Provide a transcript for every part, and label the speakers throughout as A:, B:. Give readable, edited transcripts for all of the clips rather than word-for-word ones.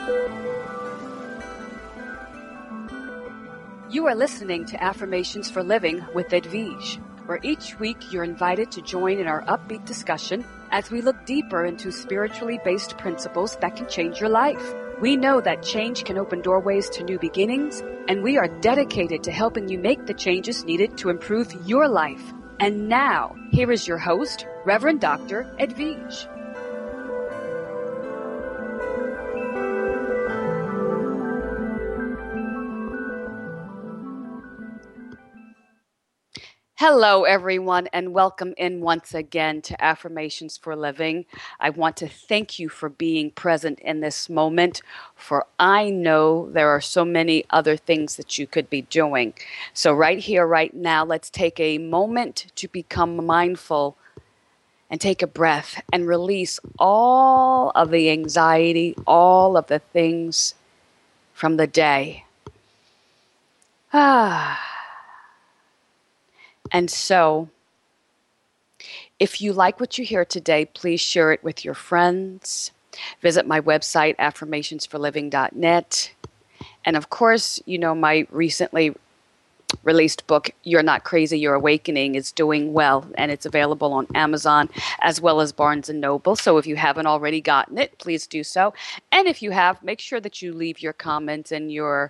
A: You are listening to Affirmations for Living with Edwige, where each week you're invited to join in our upbeat discussion as we look deeper into spiritually based principles that can change your life. We know that change can open doorways to new beginnings, and we are dedicated to helping you make the changes needed to improve your life. And now, here is your host, Reverend Dr. Edwige. Hello, everyone, and welcome in once again to Affirmations for Living. I want to thank you for being present in this moment, for I know there are so many other things that you could be doing. So right here, right now, let's take a moment to become mindful and take a breath and release all of the anxiety, all of the things from the day. And so, if you like what you hear today, please share it with your friends. Visit my website, affirmationsforliving.net. And of course, you know, my recently released book, You're Not Crazy, You're Awakening, is doing well, and it's available on Amazon as well as Barnes & Noble. So if you haven't already gotten it, please do so. And if you have, make sure that you leave your comments and your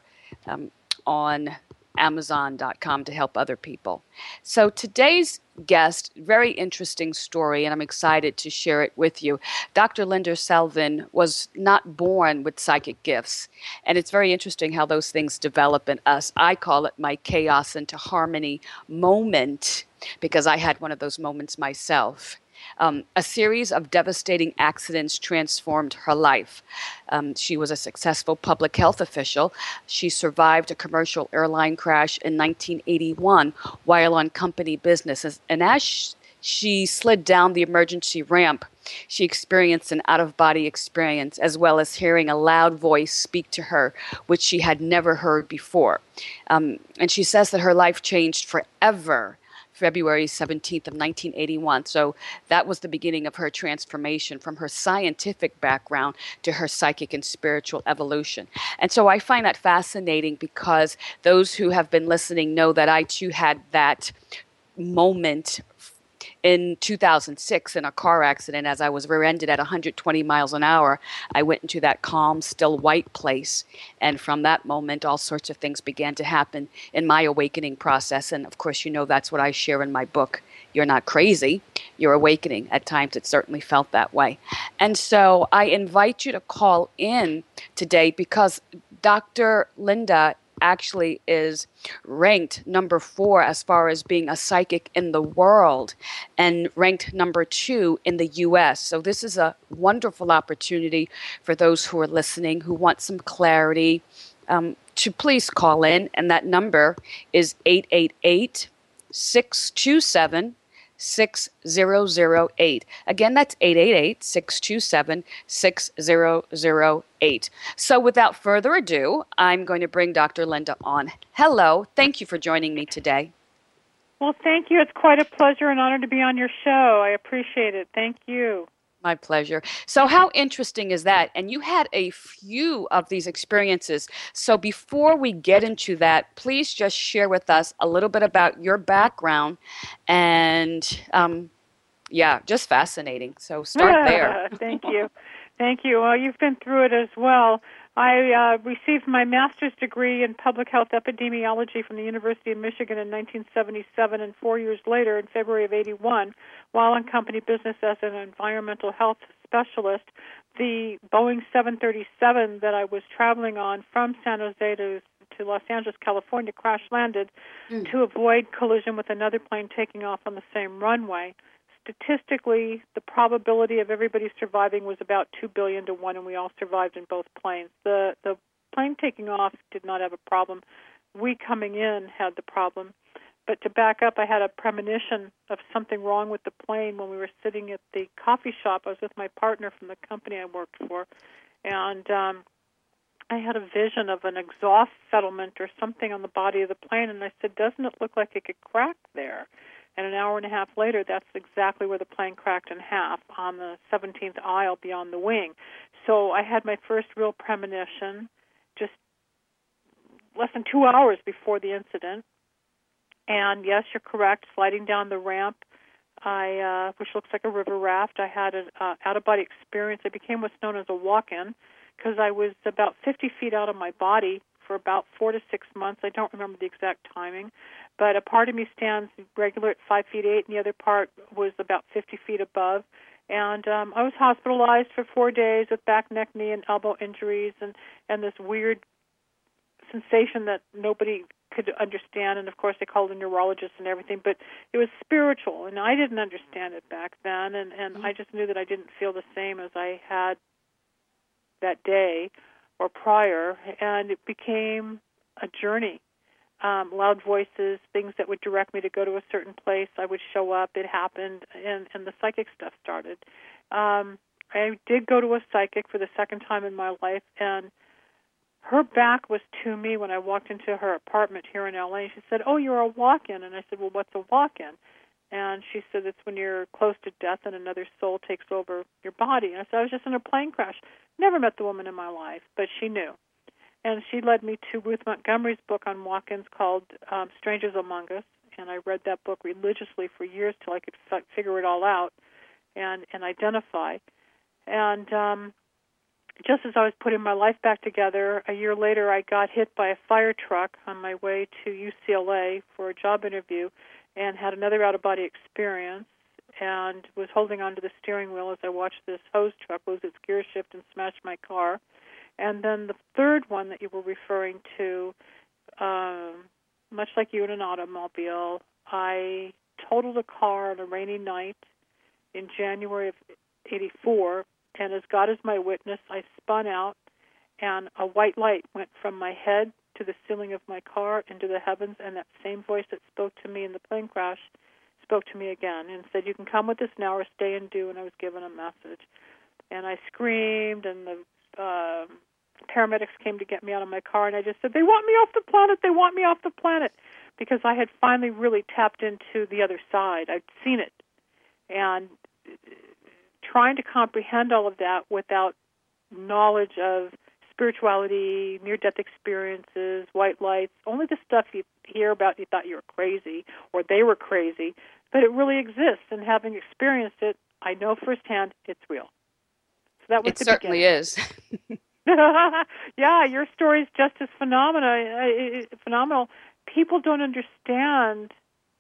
A: on Amazon.com to help other people. So today's guest, very interesting story, and I'm excited to share it with you. Dr. Linda Selvin was not born with psychic gifts, and it's very interesting how those things develop in us. I call it my chaos into harmony moment because I had one of those moments myself. A series of devastating accidents transformed her life. She was a successful public health official. She survived a commercial airline crash in 1981 while on company business. And as she slid down the emergency ramp, she experienced an out-of-body experience as well as hearing a loud voice speak to her, which she had never heard before. And she says that her life changed forever February 17th of 1981. So that was the beginning of her transformation from her scientific background to her psychic and spiritual evolution. And so I find that fascinating because those who have been listening know that I too had that moment in 2006 in a car accident. As I was rear-ended at 120 miles an hour, I went into that calm, still white place. And from that moment, all sorts of things began to happen in my awakening process. And of course, you know, that's what I share in my book. You're not crazy, you're awakening. At times, it certainly felt that way. And so I invite you to call in today because Dr. Linda actually is ranked number 4 as far as being a psychic in the world and ranked number 2 in the U.S. So this is a wonderful opportunity for those who are listening who want some clarity to please call in. And that number is 888-627-6008. Again, that's 888-627-6008. So without further ado, I'm going to bring Dr. Linda on. Hello. Thank you for joining me today.
B: Well, thank you. It's quite a pleasure and honor to be on your show. I appreciate it. Thank you.
A: My pleasure. So how interesting is that? And you had a few of these experiences. So before we get into that, please just share with us a little bit about your background and, just fascinating. So start there.
B: Thank you. Thank you. Well, you've been through it as well. I received my master's degree in public health epidemiology from the University of Michigan in 1977, and 4 years later, in February of 81, while in company business as an environmental health specialist, the Boeing 737 that I was traveling on from San Jose to Los Angeles, California, crash-landed to avoid collision with another plane taking off on the same runway. Statistically, the probability of everybody surviving was about 2 billion to 1, and we all survived in both planes. The plane taking off did not have a problem. We coming in had the problem. But to back up, I had a premonition of something wrong with the plane when we were sitting at the coffee shop. I was with my partner from the company I worked for, and I had a vision of an exhaust settlement or something on the body of the plane, and I said, doesn't it look like it could crack there? And an hour and a half later, that's exactly where the plane cracked in half on the 17th aisle beyond the wing. So I had my first real premonition just less than 2 hours before the incident. And yes, you're correct, sliding down the ramp, which looks like a river raft. I had an out-of-body experience. I became what's known as a walk-in because I was about 50 feet out of my body for about 4 to 6 months. I don't remember the exact timing, but a part of me stands regular at 5 feet 8, and the other part was about 50 feet above. And I was hospitalized for 4 days with back, neck, knee, and elbow injuries, and this weird sensation that nobody could understand. And of course, they called a neurologist and everything, but it was spiritual, and I didn't understand it back then. And I just knew that I didn't feel the same as I had that day or prior, and it became a journey. Loud voices, things that would direct me to go to a certain place. I would show up. It happened, and the psychic stuff started. I did go to a psychic for the second time in my life, and her back was to me when I walked into her apartment here in L.A. She said, "Oh, you're a walk-in." And I said, "Well, what's a walk-in?" And she said, "It's when you're close to death and another soul takes over your body." And I said, "I was just in a plane crash." Never met the woman in my life, but she knew. And she led me to Ruth Montgomery's book on walk-ins called Strangers Among Us. And I read that book religiously for years till I could figure it all out and identify. And just as I was putting my life back together, a year later I got hit by a fire truck on my way to UCLA for a job interview and had another out-of-body experience and was holding onto the steering wheel as I watched this hose truck lose its gear shift and smash my car. And then the third one that you were referring to, much like you in an automobile, I totaled a car on a rainy night in January of '84, and as God is my witness, I spun out, and a white light went from my head to the ceiling of my car into the heavens, and that same voice that spoke to me in the plane crash spoke to me again and said, "You can come with us now or stay and do," and I was given a message. And I screamed, and the paramedics came to get me out of my car, and I just said, "They want me off the planet, they want me off the planet," because I had finally really tapped into the other side. I'd seen it. And trying to comprehend all of that without knowledge of spirituality, near-death experiences, white lights, only the stuff you hear about you thought you were crazy or they were crazy, but it really exists, and having experienced it, I know firsthand it's real. So that was
A: it certainly
B: beginning.
A: is.
B: Yeah, your story is just as phenomenal. People don't understand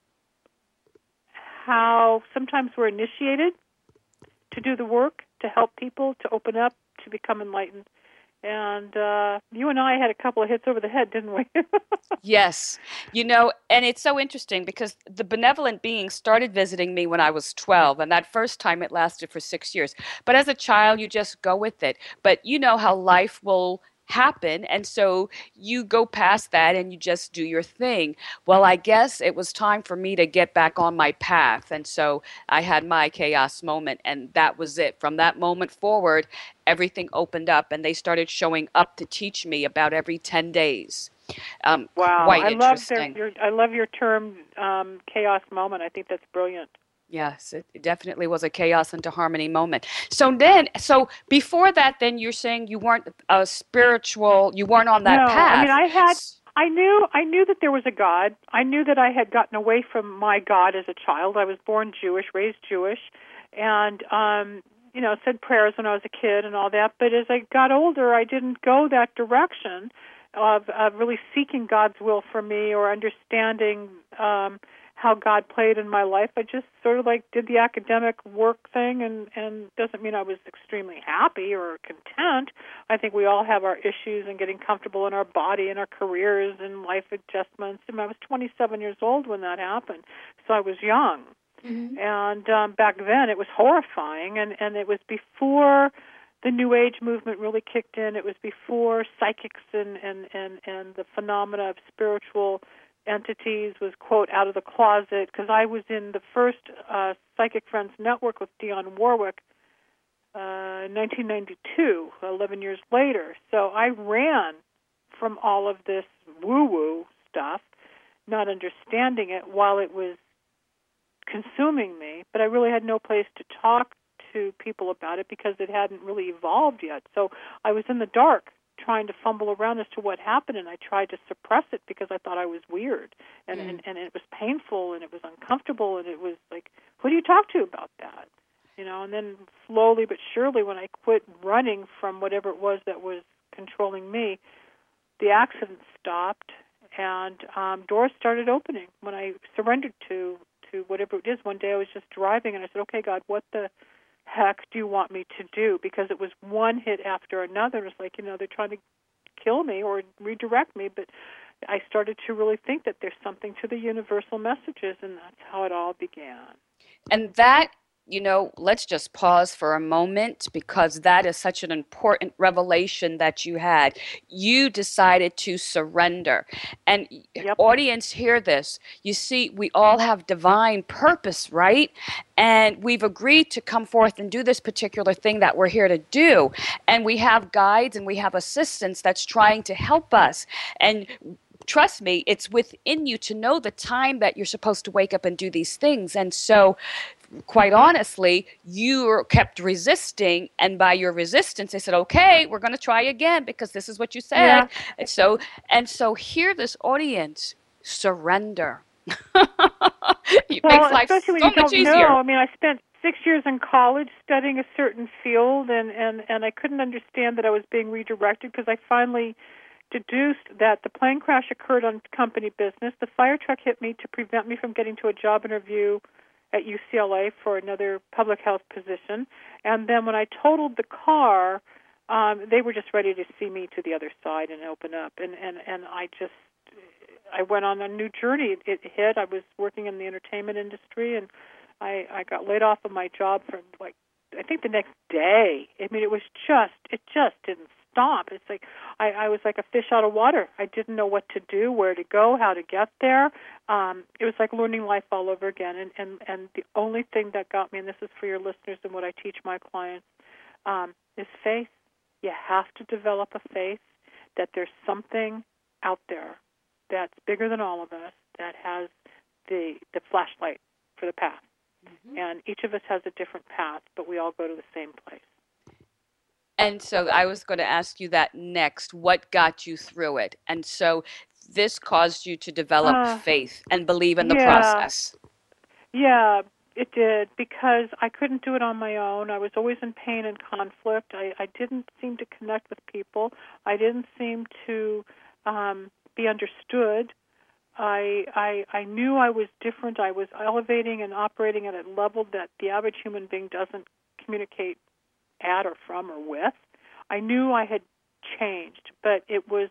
B: how sometimes we're initiated to do the work, to help people, to open up, to become enlightened. And you and I had a couple of hits over the head, didn't we?
A: Yes. And it's so interesting because the benevolent being started visiting me when I was 12, and that first time it lasted for 6 years. But as a child, you just go with it. But you know how life will happen, and so you go past that and you just do your thing. Well, I guess it was time for me to get back on my path, and so I had my chaos moment, and that was it. From that moment forward, everything opened up, and they started showing up to teach me about every 10 days.
B: Wow,
A: Quite interesting.
B: I love your term chaos moment. I think that's brilliant.
A: Yes, it definitely was a chaos into harmony moment. So before that, then you're saying you weren't a spiritual, you weren't on
B: No,
A: that
B: I mean
A: path.
B: I knew that there was a God. I knew that I had gotten away from my God as a child. I was born Jewish, raised Jewish, and said prayers when I was a kid and all that. But as I got older, I didn't go that direction of really seeking God's will for me or understanding how God played in my life. I just sort of did the academic work thing, and doesn't mean I was extremely happy or content. I think we all have our issues and getting comfortable in our body and our careers and life adjustments. And I was 27 years old when that happened, so I was young. Mm-hmm. And back then it was horrifying, and it was before the New Age movement really kicked in. It was before psychics and the phenomena of spiritual entities was, quote, out of the closet, because I was in the first Psychic Friends Network with Dionne Warwick in 1992, 11 years later. So I ran from all of this woo-woo stuff, not understanding it while it was consuming me, but I really had no place to talk to people about it because it hadn't really evolved yet. So I was in the dark trying to fumble around as to what happened, and I tried to suppress it because I thought I was weird, and it was painful, and it was uncomfortable, and it was like, who do you talk to about that? And then slowly but surely, when I quit running from whatever it was that was controlling me, the accident stopped, and doors started opening. When I surrendered to whatever it is, one day I was just driving, and I said, okay, God, what the heck do you want me to do? Because it was one hit after another. It was like, they're trying to kill me or redirect me, but I started to really think that there's something to the universal messages, and that's how it all began.
A: And that, let's just pause for a moment, because that is such an important revelation that you had. You decided to surrender. And audience, hear this. You see, we all have divine purpose, right? And we've agreed to come forth and do this particular thing that we're here to do. And we have guides and we have assistants that's trying to help us. And trust me, it's within you to know the time that you're supposed to wake up and do these things. And so, quite honestly, you kept resisting, and by your resistance, they said, okay, we're going to try again because this is what you said. Yeah. And so hear this, audience, surrender. It makes life so much easier.
B: I spent 6 years in college studying a certain field, and I couldn't understand that I was being redirected because I finally deduced that the plane crash occurred on company business. The fire truck hit me to prevent me from getting to a job interview at UCLA for another public health position. And then when I totaled the car, they were just ready to see me to the other side and open up. And I went on a new journey. It hit. I was working in the entertainment industry, and I got laid off of my job for, I think the next day. It just didn't stop. It's like I was like a fish out of water. I didn't know what to do, where to go, how to get there. It was like learning life all over again. And the only thing that got me, and this is for your listeners and what I teach my clients, is faith. You have to develop a faith that there's something out there that's bigger than all of us, that has the flashlight for the path. Mm-hmm. And each of us has a different path, but we all go to the same place.
A: And so I was going to ask you that next. What got you through it? And so this caused you to develop faith and believe in the process.
B: Yeah, it did, because I couldn't do it on my own. I was always in pain and conflict. I didn't seem to connect with people. I didn't seem to be understood. I knew I was different. I was elevating and operating at a level that the average human being doesn't communicate at or from or with. I knew I had changed, but it was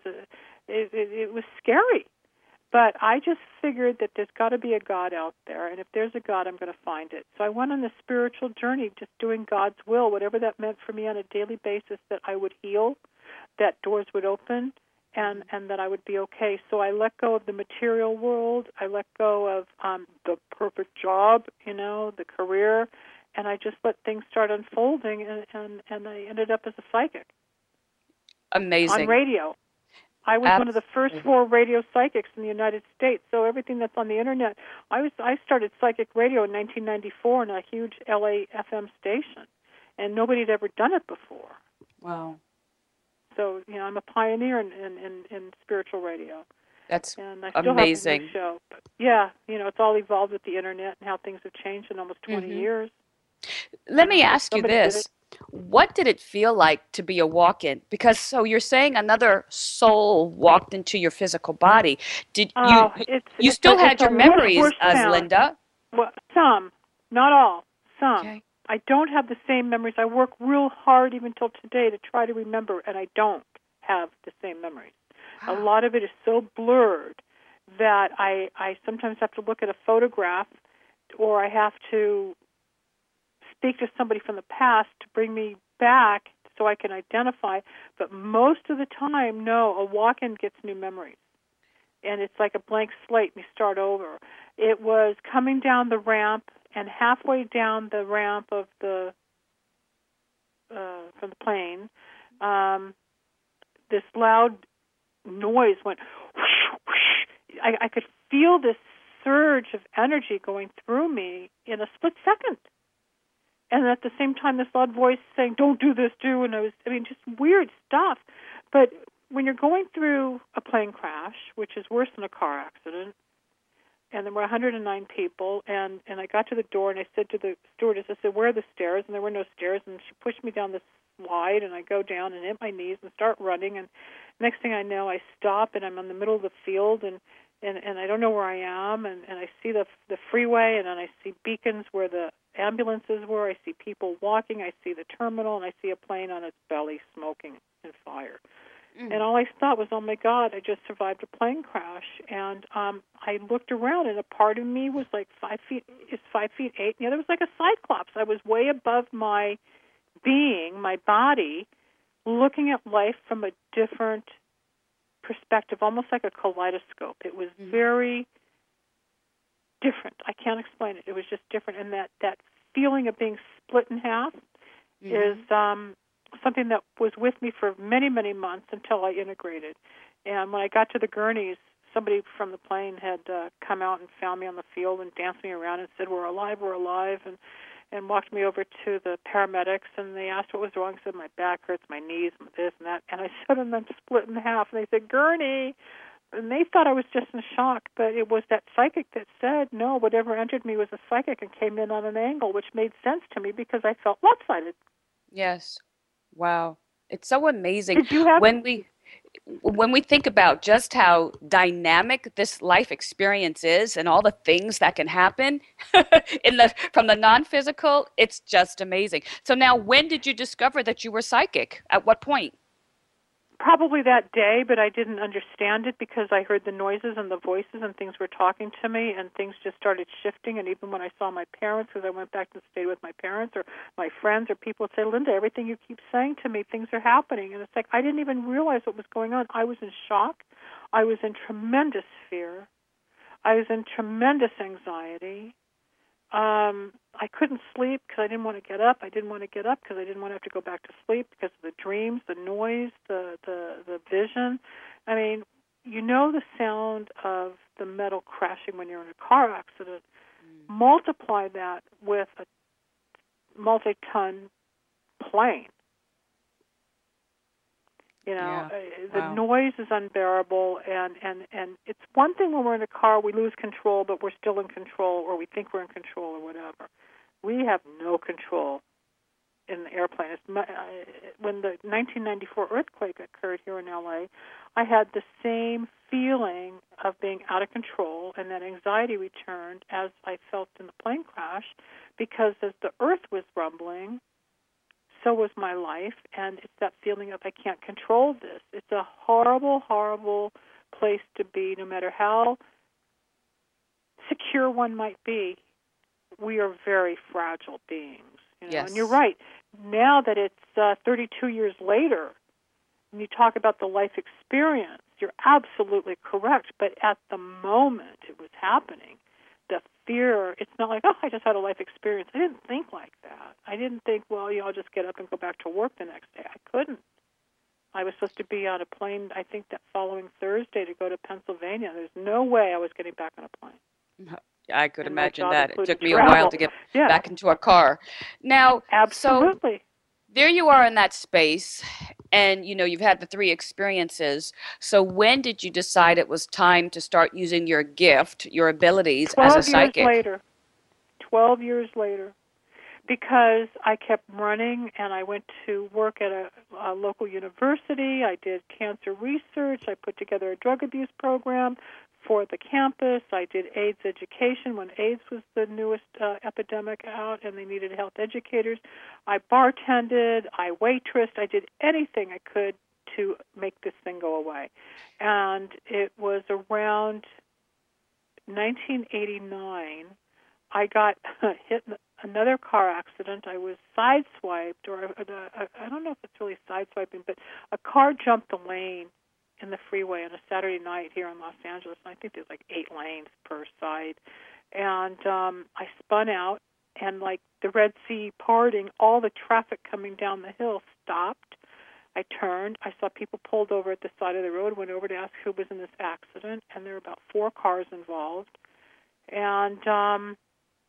B: scary. But I just figured that there's got to be a God out there, and if there's a God, I'm going to find it. So I went on this spiritual journey, just doing God's will, whatever that meant for me on a daily basis, that I would heal, that doors would open, and that I would be okay. So I let go of the material world. I let go of the perfect job, the career, and I just let things start unfolding, and I ended up as a psychic.
A: Amazing.
B: On radio. I was one of the first 4 radio psychics in the United States, so everything that's on the Internet, I started psychic radio in 1994 in a huge LA FM station, and nobody had ever done it before.
A: Wow.
B: So, I'm a pioneer in spiritual radio.
A: That's
B: and I still
A: amazing.
B: Have a new show. But yeah, it's all evolved with the Internet and how things have changed in almost 20 years.
A: Let me ask you this. What did it feel like to be a walk-in? Because so you're saying another soul walked into your physical body. Did you still had your memories as Linda?
B: Well, some, not all, some.
A: Okay.
B: I don't have the same memories. I work real hard even till today to try to remember, and I don't have the same memories. Wow. A lot of it is so blurred that I sometimes have to look at a photograph, or I have to speak to somebody from the past to bring me back so I can identify. But most of the time, no, a walk-in gets new memories. And it's like a blank slate, and you start over. It was coming down the ramp, and halfway down the ramp of the from the plane, this loud noise went whoosh, whoosh. I could feel this surge of energy going through me in a split second. And at the same time, this loud voice saying, "Don't do this, do." And just weird stuff. But when you're going through a plane crash, which is worse than a car accident, and there were 109 people, and I got to the door, and I said to the stewardess, I said, "Where are the stairs?" And there were no stairs, and she pushed me down this slide, and I go down and hit my knees and start running, and next thing I know, I stop, and I'm in the middle of the field, and I don't know where I am, and I see the freeway, and then I see beacons where the ambulances were, I see people walking, I see the terminal, and I see a plane on its belly smoking and fire. And all I thought was, oh, my God, I just survived a plane crash. And I looked around, and a part of me was like 5'8", and the other was like a cyclops. I was way above my being, my body, looking at life from a different perspective, almost like a kaleidoscope. It was very different. I can't explain it. It was just different. And that feeling of being split in half is something that was with me for many, many months until I integrated. And when I got to the gurneys, somebody from the plane had come out and found me on the field and danced me around and said, we're alive, and walked me over to the paramedics, and they asked what was wrong. I said, my back hurts, my knees, this and that. And I said, and I'm split in half. And they said, gurney. And they thought I was just in shock, but it was that psychic that said, no, whatever entered me was a psychic and came in on an angle, which made sense to me because I felt lopsided.
A: Yes. Wow. It's so amazing
B: Did you have...
A: when we think about just how dynamic this life experience is and all the things that can happen from the non-physical, it's just amazing. So now, when did you discover that you were psychic? At what point?
B: Probably that day, but I didn't understand it because I heard the noises and the voices and things were talking to me, and things just started shifting. And even when I saw my parents, because I went back and stayed with my parents or my friends or people would say, Linda, everything you keep saying to me, things are happening. And it's like I didn't even realize what was going on. I was in shock. I was in tremendous fear. I was in tremendous anxiety. I couldn't sleep because I didn't want to get up. I didn't want to get up because I didn't want to have to go back to sleep because of the dreams, the noise, the vision. I mean, you know the sound of the metal crashing when you're in a car accident. Multiply that with a multi-ton plane. You know, the noise is unbearable, and it's one thing when we're in a car, we lose control, but we're still in control, or we think we're in control, or whatever. We have no control in the airplane. When the 1994 earthquake occurred here in L.A., I had the same feeling of being out of control, and that anxiety returned as I felt in the plane crash, because as the earth was rumbling, so was my life, and it's that feeling of I can't control this. It's a horrible, horrible place to be, no matter how secure one might be. We are very fragile beings. You know?
A: Yes.
B: And you're right. Now that it's 32 years later, and you talk about the life experience, you're absolutely correct. But at the moment it was happening, the fear, it's not like, oh, I just had a life experience. I didn't think like that. I didn't think, well, I'll just get up and go back to work the next day. I couldn't. I was supposed to be on a plane, I think, that following Thursday to go to Pennsylvania. There's no way I was getting back on a plane.
A: I could imagine that. It took me
B: travel.
A: a while to get back into a car. Now,
B: absolutely.
A: So there you are in that space, and you've had the 3 experiences. So when did you decide it was time to start using your gift, your abilities as a psychic?
B: 12 years later, because I kept running, and I went to work at a local university. I did cancer research. I put together a drug abuse program for the campus. I did AIDS education when AIDS was the newest epidemic out, and they needed health educators. I bartended. I waitressed. I did anything I could to make this thing go away. And it was around 1989, I got hit in another car accident. I was sideswiped, or I don't know if it's really sideswiping, but a car jumped the lane in the freeway on a Saturday night here in Los Angeles, and I think there's like 8 lanes per side. And I spun out, and like the Red Sea parting, all the traffic coming down the hill stopped. I turned. I saw people pulled over at the side of the road, went over to ask who was in this accident, and there were about 4 cars involved. And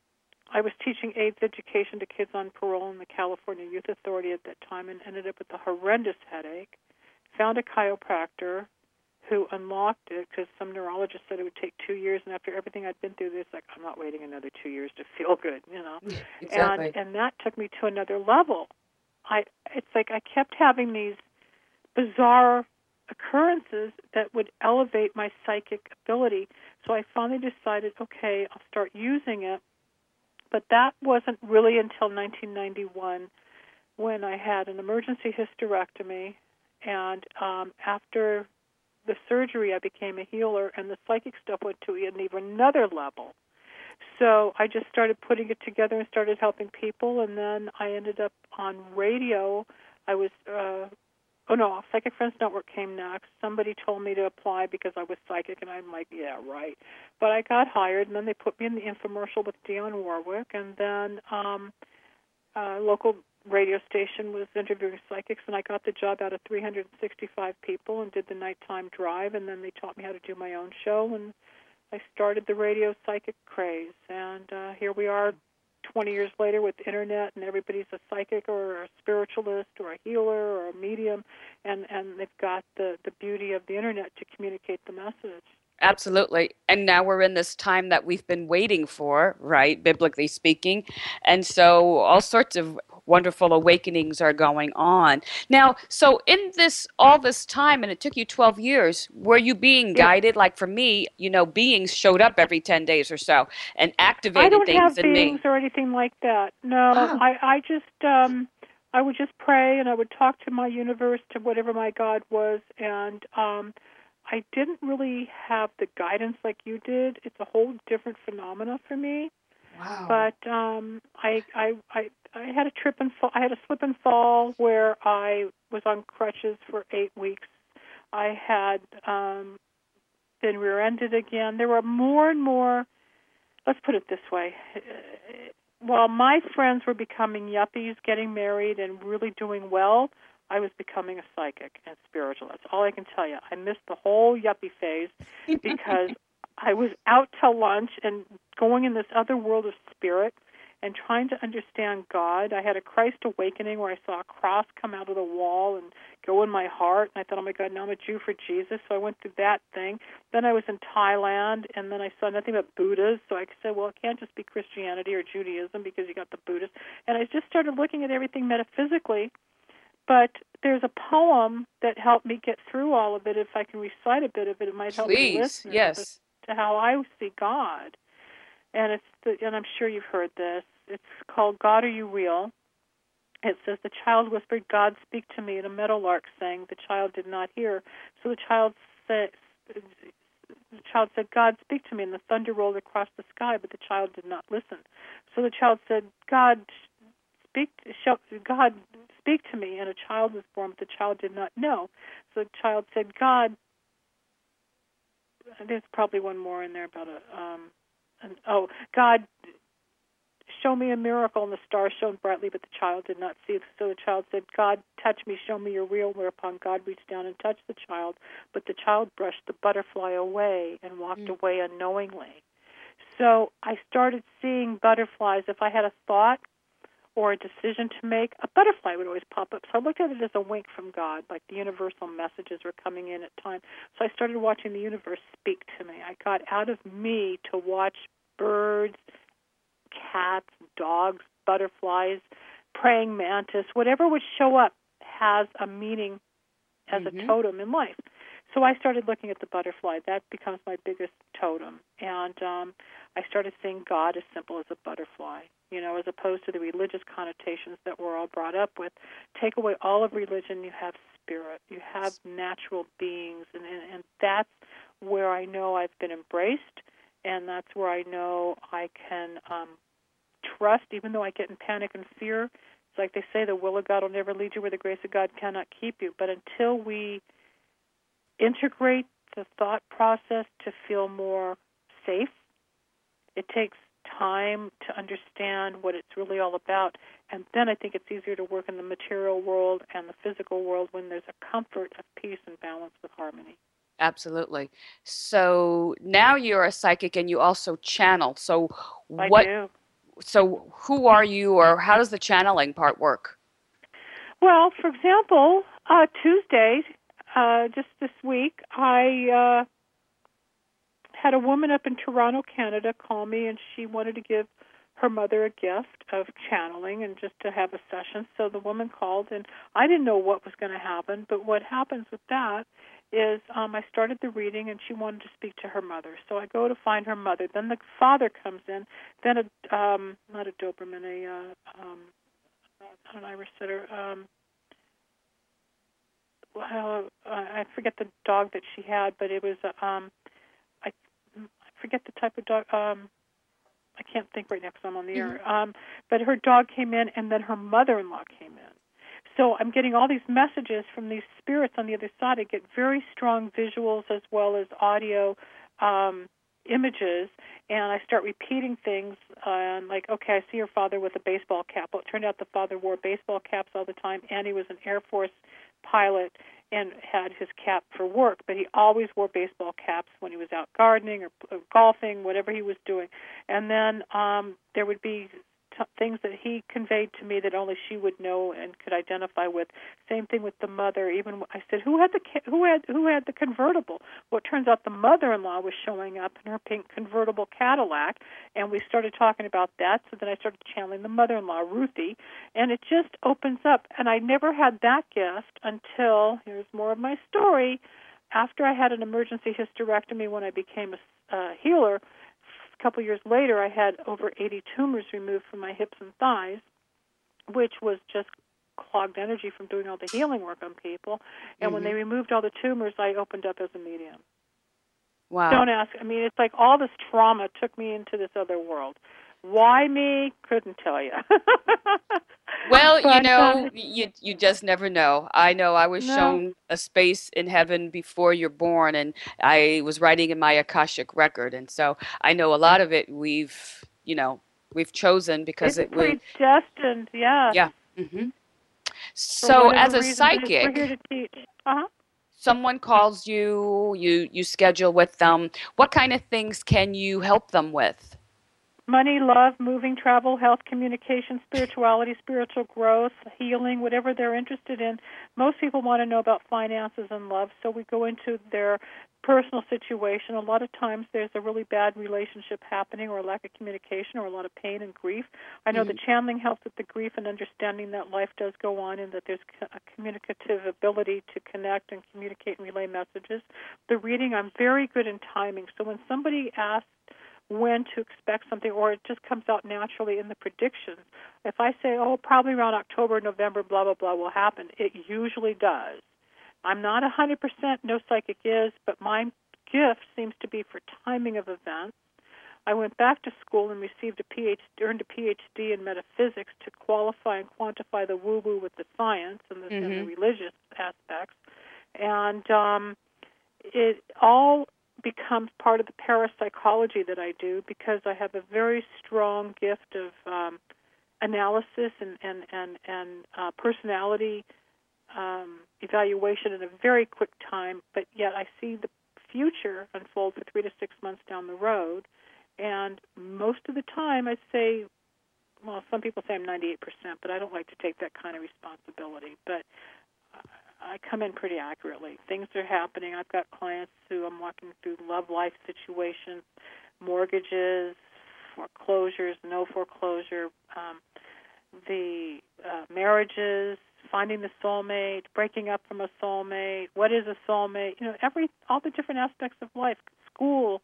B: I was teaching AIDS education to kids on parole in the California Youth Authority at that time and ended up with a horrendous headache. Found a chiropractor who unlocked it because some neurologist said it would take 2 years, and after everything I'd been through, it's like, I'm not waiting another 2 years to feel good, you know.
A: Exactly.
B: And that took me to another level. It's like I kept having these bizarre occurrences that would elevate my psychic ability. So I finally decided, okay, I'll start using it. But that wasn't really until 1991 when I had an emergency hysterectomy, and after the surgery, I became a healer, and the psychic stuff went to an even another level. So I just started putting it together and started helping people, and then I ended up on radio. I was, Psychic Friends Network came next. Somebody told me to apply because I was psychic, and I'm like, yeah, right. But I got hired, and then they put me in the infomercial with Dionne Warwick, and then local radio station was interviewing psychics, and I got the job out of 365 people and did the nighttime drive, and then they taught me how to do my own show, and I started the radio psychic craze. And here we are 20 years later with internet, and everybody's a psychic or a spiritualist or a healer or a medium, and they've got the beauty of the internet to communicate the message.
A: Absolutely. And now we're in this time that we've been waiting for, right, biblically speaking. And so all sorts of wonderful awakenings are going on. Now, so in all this time, and it took you 12 years, were you being guided? Like for me, beings showed up every 10 days or so and
B: I
A: activated
B: don't
A: things
B: have
A: in
B: beings
A: me.
B: or anything like that. No,
A: Wow.
B: I just I would just pray, and I would talk to my universe, to whatever my God was, and I didn't really have the guidance like you did. It's a whole different phenomena for me.
A: Wow.
B: But I had a trip and fall. I had a slip and fall where I was on crutches for 8 weeks. I had been rear-ended again. There were more and more. Let's put it this way. While my friends were becoming yuppies, getting married, and really doing well, I was becoming a psychic and spiritual. That's all I can tell you. I missed the whole yuppie phase because I was out to lunch and going in this other world of spirit and trying to understand God. I had a Christ awakening where I saw a cross come out of the wall and go in my heart. And I thought, oh, my God, now I'm a Jew for Jesus. So I went through that thing. Then I was in Thailand, and then I saw nothing but Buddhas. So I said, well, it can't just be Christianity or Judaism because you got the Buddhists. And I just started looking at everything metaphysically. But there's a poem that helped me get through all of it. If I can recite a bit of it, it might help the
A: Please,
B: listeners
A: yes.
B: to how I see God. And and I'm sure you've heard this. It's called "God, Are You Real?" It says, "The child whispered, 'God, speak to me,' and a meadowlark sang. The child did not hear. So the child said, 'God, speak to me,' and the thunder rolled across the sky, but the child did not listen. So the child said, 'God, speak to me,' and a child was born, but the child did not know. So the child said, 'God,' there's probably one more in there about God, show me a miracle,' and the star shone brightly, but the child did not see it. So the child said, 'God, touch me, show me you're real,' whereupon God reached down and touched the child, but the child brushed the butterfly away and walked away unknowingly. So I started seeing butterflies. If I had a thought or a decision to make, a butterfly would always pop up. So I looked at it as a wink from God, like the universal messages were coming in at time. So I started watching the universe speak to me. I got out of me to watch birds, cats, dogs, butterflies, praying mantis, whatever would show up has a meaning as a totem in life. So I started looking at the butterfly. That becomes my biggest totem. And I started seeing God as simple as a butterfly, as opposed to the religious connotations that we're all brought up with. Take away all of religion, you have spirit. You have natural beings. And that's where I know I've been embraced, and that's where I know I can trust, even though I get in panic and fear. It's like they say, the will of God will never lead you where the grace of God cannot keep you. But until we integrate the thought process to feel more safe, it takes time to understand what it's really all about. And then I think it's easier to work in the material world and the physical world when there's a comfort of peace and balance with harmony.
A: Absolutely. So now you're a psychic and you also channel. So
B: I
A: what
B: do.
A: So who are you, or how does the channeling part work?
B: Well, for example, Tuesday, just this week, I had a woman up in Toronto, Canada, call me, and she wanted to give her mother a gift of channeling and just to have a session. So the woman called, and I didn't know what was going to happen. But what happens with that is I started the reading, and she wanted to speak to her mother. So I go to find her mother. Then the father comes in. Then not a Doberman, an Irish setter. Well, I forget the dog that she had, but it was I forget the type of dog. I can't think right now because I'm on the air. But her dog came in, and then her mother-in-law came in. So I'm getting all these messages from these spirits on the other side. I get very strong visuals as well as audio images, and I start repeating things like, okay, I see your father with a baseball cap. Well, it turned out the father wore baseball caps all the time, and he was an Air Force pilot and had his cap for work, but he always wore baseball caps when he was out gardening or golfing, whatever he was doing. And then there would be things that he conveyed to me that only she would know and could identify with. Same thing with the mother. Even I said, who had the convertible? Well, it turns out the mother-in-law was showing up in her pink convertible Cadillac, and we started talking about that. So then I started channeling the mother-in-law, Ruthie, and it just opens up. And I never had that gift until, here's more of my story, after I had an emergency hysterectomy when I became a healer. A couple years later, I had over 80 tumors removed from my hips and thighs, which was just clogged energy from doing all the healing work on people. And when they removed all the tumors, I opened up as a medium.
A: Wow.
B: Don't ask. I mean, it's like all this trauma took me into this other world. Why me? Couldn't tell you.
A: Well,
B: But,
A: you just never know. I know I was
B: no,
A: shown a space in heaven before you're born, and I was writing in my Akashic record, and so I know a lot of it we've chosen because
B: it's
A: it would,
B: predestined, yes,
A: yeah.
B: for
A: So
B: whatever
A: as a
B: reason. But we're here
A: psychic,
B: to teach. Uh-huh.
A: someone calls you, you schedule with them. What kind of things can you help them with?
B: Money, love, moving, travel, health, communication, spirituality, spiritual growth, healing, whatever they're interested in. Most people want to know about finances and love, so we go into their personal situation. A lot of times there's a really bad relationship happening or a lack of communication or a lot of pain and grief. I know the channeling helps with the grief and understanding that life does go on and that there's a communicative ability to connect and communicate and relay messages. The reading, I'm very good in timing. So when somebody asks when to expect something, or it just comes out naturally in the predictions. If I say, oh, probably around October, November, blah, blah, blah will happen, it usually does. I'm not 100%, no psychic is, but my gift seems to be for timing of events. I went back to school and earned a PhD in metaphysics to qualify and quantify the woo-woo with the science and the religious aspects. And it all becomes part of the parapsychology that I do because I have a very strong gift of analysis and personality evaluation in a very quick time, but yet I see the future unfold for 3 to 6 months down the road. And most of the time I say, well, some people say I'm 98%, but I don't like to take that kind of responsibility. But I come in pretty accurately. Things are happening. I've got clients who I'm walking through love life situations, mortgages, foreclosures, no foreclosure, the marriages, finding the soulmate, breaking up from a soulmate, what is a soulmate, all the different aspects of life, school,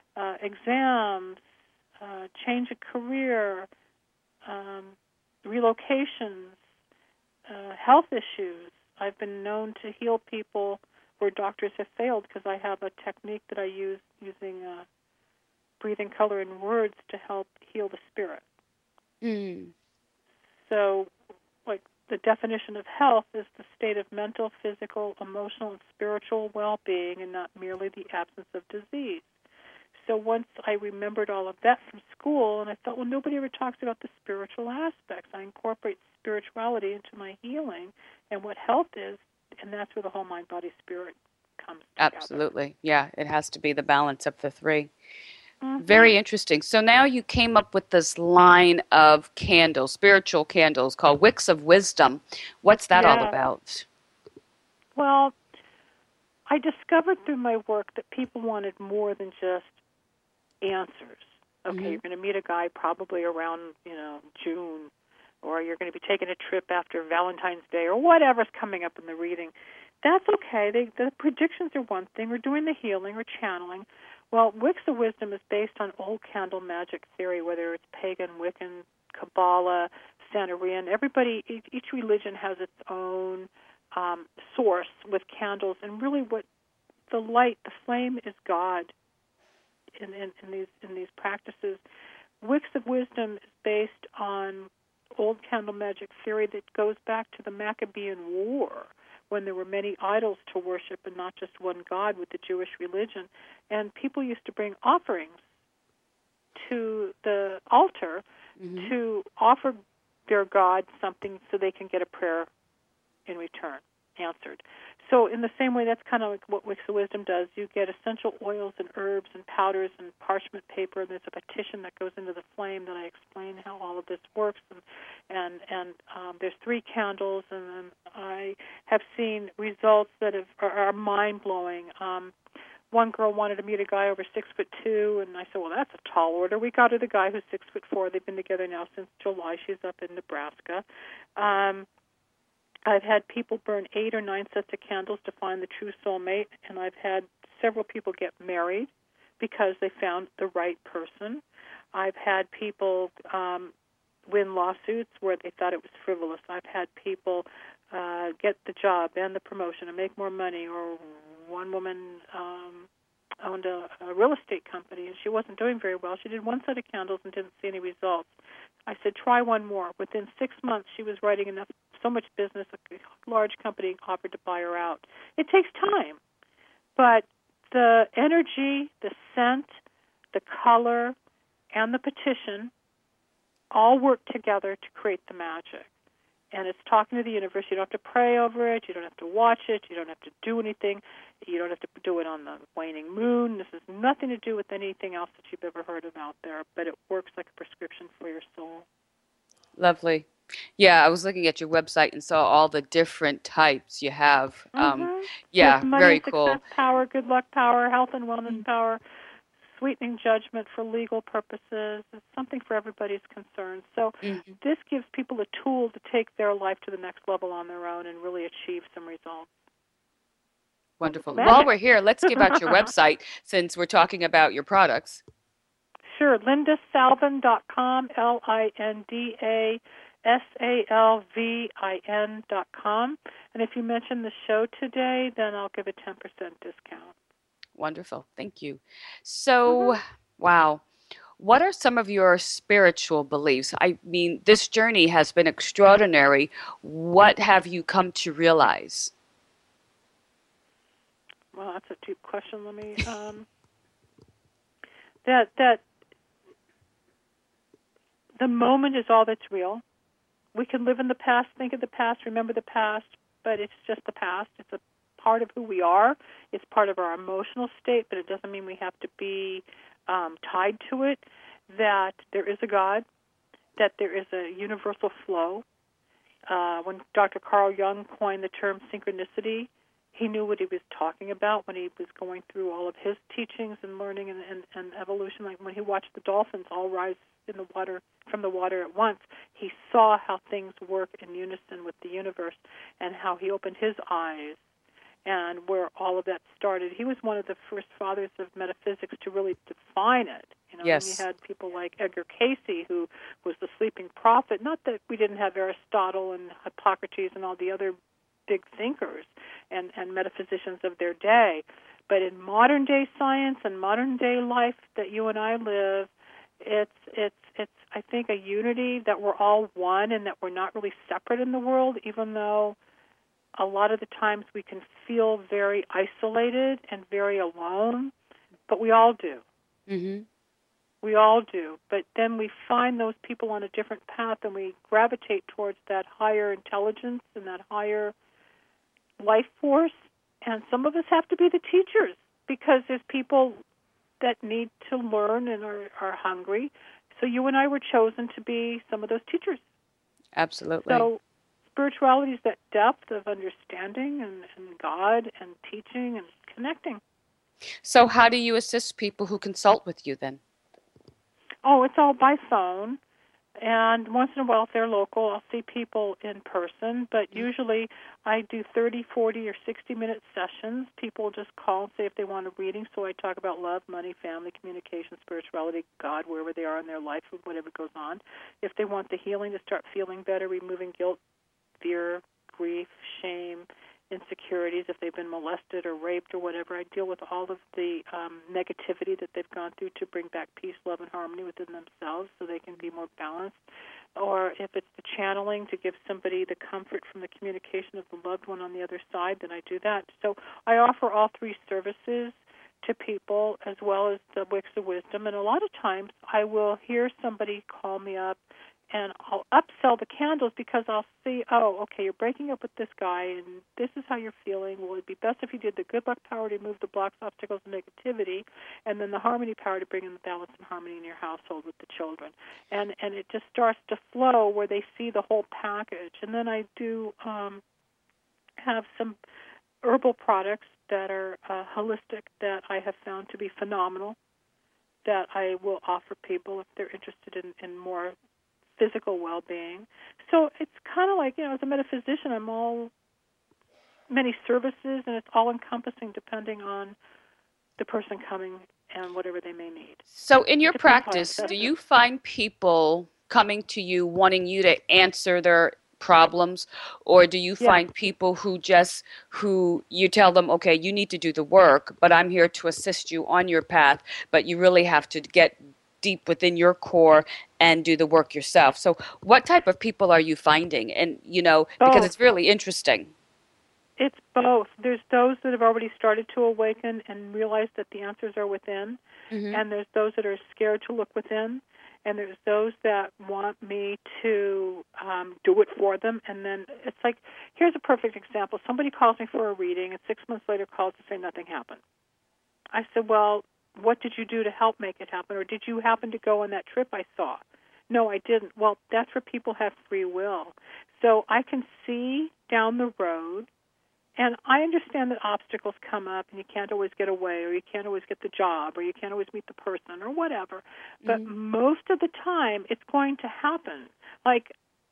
B: exams, change of career, relocations, health issues. I've been known to heal people where doctors have failed because I have a technique that I use using breathing, color, and words to help heal the spirit. So, like, the definition of health is the state of mental, physical, emotional, and spiritual well-being and not merely the absence of disease. So once I remembered all of that from school, and I thought, well, nobody ever talks about the spiritual aspects. I incorporate spirituality into my healing and what health is, and that's where the whole mind, body, spirit comes together.
A: Absolutely. Yeah, it has to be the balance of the three. Very interesting. So now you came up with this line of candles, spiritual candles called Wicks of Wisdom. What's that all
B: Yeah.
A: about?
B: Well, I discovered through my work that people wanted more than just answers. Okay, you're going to meet a guy probably around, June, or you're going to be taking a trip after Valentine's Day or whatever's coming up in the reading. That's okay. The predictions are one thing, or doing the healing or channeling. Well, Wicks of Wisdom is based on old candle magic theory, whether it's pagan, Wiccan, Kabbalah, Santerian. Each religion has its own source with candles, and really what the light, the flame is God in these practices. Wicks of Wisdom is based on old candle magic theory that goes back to the Maccabean War, when there were many idols to worship and not just one God with the Jewish religion. And people used to bring offerings to the altar to offer their God something so they can get a prayer in return answered. So in the same way, that's kind of like what Wicks of Wisdom does. You get essential oils and herbs and powders and parchment paper, and there's a petition that goes into the flame that I explain how all of this works. And there's 3 candles, and then I have seen results that are mind-blowing. One girl wanted to meet a guy over 6'2", and I said, well, that's a tall order. We got her the guy who's 6'4". They've been together now since July. She's up in Nebraska. I've had people burn 8 or 9 sets of candles to find the true soulmate, and I've had several people get married because they found the right person. I've had people win lawsuits where they thought it was frivolous. I've had people get the job and the promotion and make more money. Or one woman owned a real estate company, and she wasn't doing very well. She did 1 set of candles and didn't see any results. I said, try one more. Within 6 months, she was writing so much business, a large company offered to buy her out. It takes time, but the energy, the scent, the color, and the petition all work together to create the magic. And it's talking to the universe. You don't have to pray over it. You don't have to watch it. You don't have to do anything. You don't have to do it on the waning moon. This has nothing to do with anything else that you've ever heard of out there, but it works like a prescription for your soul.
A: Lovely. Yeah, I was looking at your website and saw all the different types you have.
B: Yes, money
A: Very
B: and
A: cool.
B: success power, good luck power, health and wellness power, sweetening judgment for legal purposes. It's something for everybody's concerns. So this gives people a tool to take their life to the next level on their own and really achieve some results.
A: Wonderful.
B: Magic.
A: While we're here, let's give out your website since we're talking about your products.
B: Sure, lindasalvin.com, LindaSalvin.com. And if you mention the show today, then I'll give a 10% discount.
A: Wonderful. Thank you. So, wow. What are some of your spiritual beliefs? I mean, this journey has been extraordinary. What have you come to realize?
B: Well, that's a deep question. Let me that the moment is all that's real. We can live in the past, think of the past, remember the past, but it's just the past. It's a part of who we are. It's part of our emotional state, but it doesn't mean we have to be tied to it. That there is a God, that there is a universal flow. When Dr. Carl Jung coined the term synchronicity, he knew what he was talking about when he was going through all of his teachings and learning and evolution. Like when he watched the dolphins all rise in the water from the water at once, he saw how things work in unison with the universe and how he opened his eyes and where all of that started. He was one of the first fathers of metaphysics to really define it.
A: Yes.
B: And you had people like Edgar Cayce, who was the sleeping prophet. Not that we didn't have Aristotle and Hippocrates and all the other big thinkers and metaphysicians of their day, but in modern day science and modern day life that you and I live, it's I think a unity that we're all one and that we're not really separate in the world, even though a lot of the times we can feel very isolated and very alone, but we all do.
A: Mm-hmm.
B: We all do. But then we find those people on a different path and we gravitate towards that higher intelligence and that higher life force. And some of us have to be the teachers because there's people that need to learn and are hungry. So you and I were chosen to be some of those teachers.
A: Absolutely.
B: So spirituality is that depth of understanding and God and teaching and connecting.
A: So how do you assist people who consult with you then?
B: Oh, it's all by phone. And once in a while, if they're local, I'll see people in person. But usually I do 30, 40, or 60-minute sessions. People just call and say if they want a reading. So I talk about love, money, family, communication, spirituality, God, wherever they are in their life, whatever goes on. If they want the healing to start feeling better, removing guilt, fear, grief, shame, insecurities, if they've been molested or raped or whatever. I deal with all of the negativity that they've gone through to bring back peace, love, and harmony within themselves so they can be more balanced. Or if it's the channeling to give somebody the comfort from the communication of the loved one on the other side, then I do that. So I offer all three services to people as well as the Wicks of Wisdom. And a lot of times I will hear somebody call me up and I'll upsell the candles because I'll see, oh, okay, you're breaking up with this guy, and this is how you're feeling. Well, it'd be best if you did the good luck power to remove the blocks, obstacles, and negativity, and then the harmony power to bring in the balance and harmony in your household with the children. And it just starts to flow where they see the whole package. And then I do have some herbal products that are holistic that I have found to be phenomenal that I will offer people if they're interested in more physical well-being. So it's kind of like, as a metaphysician, I'm all many services, and it's all-encompassing depending on the person coming and whatever they may need.
A: So in your
B: It depends how I
A: practice,
B: assess
A: do
B: it.
A: you find people coming to you wanting you to answer their problems, or do you
B: Yeah.
A: find people who you tell them, okay, you need to do the work, but I'm here to assist you on your path, but you really have to get deep within your core and do the work yourself. So what type of people are you finding? And, because
B: Both.
A: it's really interesting.
B: It's both. There's those that have already started to awaken and realize that the answers are within,
A: Mm-hmm.
B: and there's those that are scared to look within, and there's those that want me to do it for them. And then it's like, here's a perfect example. Somebody calls me for a reading, and 6 months later calls to say nothing happened. I said, well, what did you do to help make it happen? Or did you happen to go on that trip I saw? No, I didn't. Well, that's where people have free will. So I can see down the road, and I understand that obstacles come up and you can't always get away, or you can't always get the job, or you can't always meet the person, or whatever. But most of the time, it's going to happen. Like,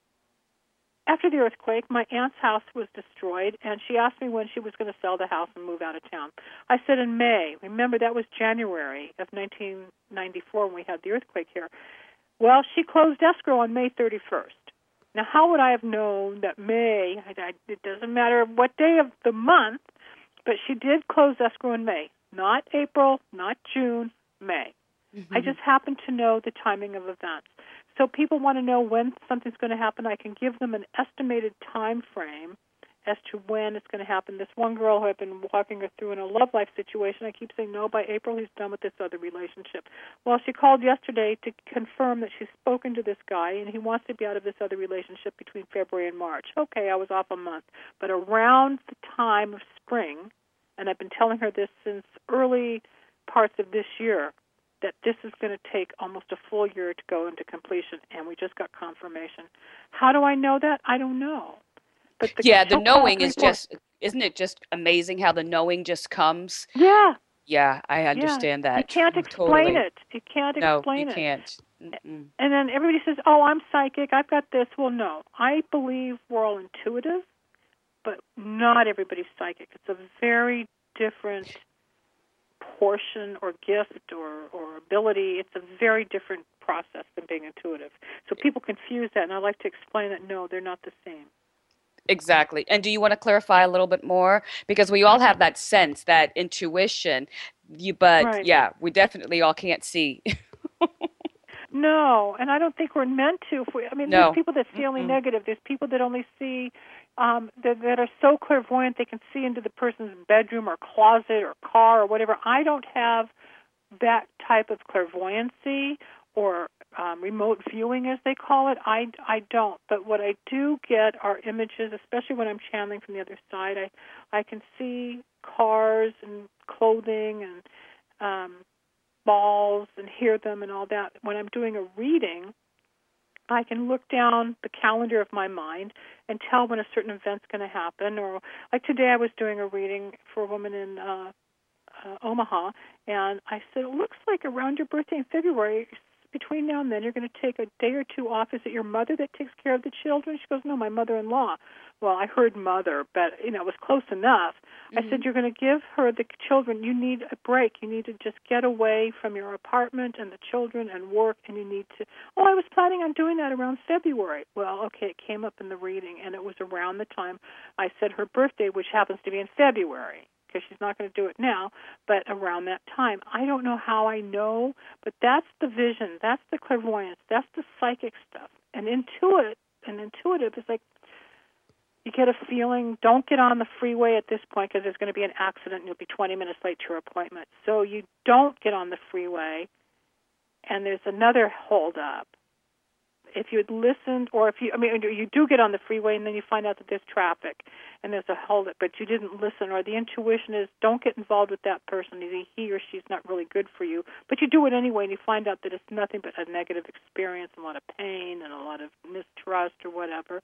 B: after the earthquake, my aunt's house was destroyed, and she asked me when she was going to sell the house and move out of town. I said in May. Remember, that was January of 1994 when we had the earthquake here. Well, she closed escrow on May 31st. Now, how would I have known that May, it doesn't matter what day of the month, but she did close escrow in May. Not April, not June, May. I just happen to know the timing of events. So people want to know when something's going to happen. I can give them an estimated time frame as to when it's going to happen. This one girl who I've been walking her through in a love life situation, I keep saying, no, by April he's done with this other relationship. Well, she called yesterday to confirm that she's spoken to this guy and he wants to be out of this other relationship between February and March. Okay, I was off a month. But around the time of spring, and I've been telling her this since early parts of this year, that this is going to take almost a full year to go into completion, and we just got confirmation. How do I know that? I don't know. But
A: The knowing is just, isn't it just amazing how the knowing just comes?
B: Yeah.
A: Yeah, I
B: Yeah.
A: understand
B: You
A: that
B: can't explain
A: totally.
B: it. You can't
A: No, you
B: explain it.
A: can't. Mm-mm.
B: And then everybody says, oh, I'm psychic, I've got this. Well, no. I believe we're all intuitive, but not everybody's psychic. It's a very different portion or gift or ability. It's a very different process than being intuitive. So people confuse that, and I like to explain that, no, they're not the same.
A: Exactly. And do you want to clarify a little bit more? Because we all have that sense, that intuition, but
B: Right.
A: yeah, we definitely all can't see.
B: No, and I don't think we're meant to. There's
A: No.
B: people that see only negative. There's people that only see, that are so clairvoyant they can see into the person's bedroom or closet or car or whatever. I don't have that type of clairvoyancy or remote viewing, as they call it. I don't. But what I do get are images, especially when I'm channeling from the other side. I can see cars and clothing and balls and hear them and all that. When I'm doing a reading, I can look down the calendar of my mind and tell when a certain event's going to happen. Or like today, I was doing a reading for a woman in Omaha, and I said, it looks like around your birthday in February, between now and then, you're going to take a day or two off. Is it your mother that takes care of the children? She goes, no, my mother-in-law. Well, I heard mother, but, it was close enough. I said, you're going to give her the children. You need a break. You need to just get away from your apartment and the children and work, and you need to, I was planning on doing that around February. Well, okay, it came up in the reading, and it was around the time I said her birthday, which happens to be in February, because she's not going to do it now, but around that time. I don't know how I know, but that's the vision, that's the clairvoyance, that's the psychic stuff. And intuitive is like, you get a feeling, don't get on the freeway at this point because there's going to be an accident and you'll be 20 minutes late to your appointment. So you don't get on the freeway, and there's another hold-up. If you had listened, or you do get on the freeway and then you find out that there's traffic and there's a hold-up, but you didn't listen, or the intuition is don't get involved with that person. He or she's not really good for you, but you do it anyway and you find out that it's nothing but a negative experience, a lot of pain and a lot of mistrust or whatever.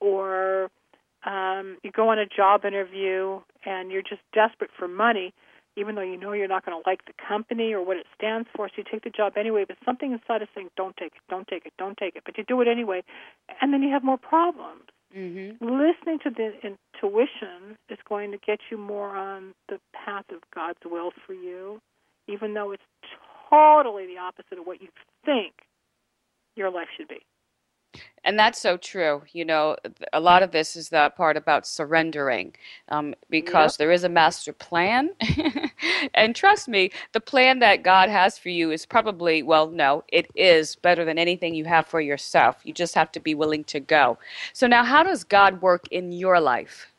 B: Or you go on a job interview and you're just desperate for money, even though you know you're not going to like the company or what it stands for, so you take the job anyway, but something inside is saying, don't take it, don't take it, don't take it, but you do it anyway, and then you have more problems. Mm-hmm. Listening to the intuition is going to get you more on the path of God's will for you, even though it's totally the opposite of what you think your life should be.
A: And that's so true. A lot of this is that part about surrendering, because there is a master plan. And trust me, the plan that God has for you is probably, well, no, it is better than anything you have for yourself. You just have to be willing to go. So now, how does God work in your life?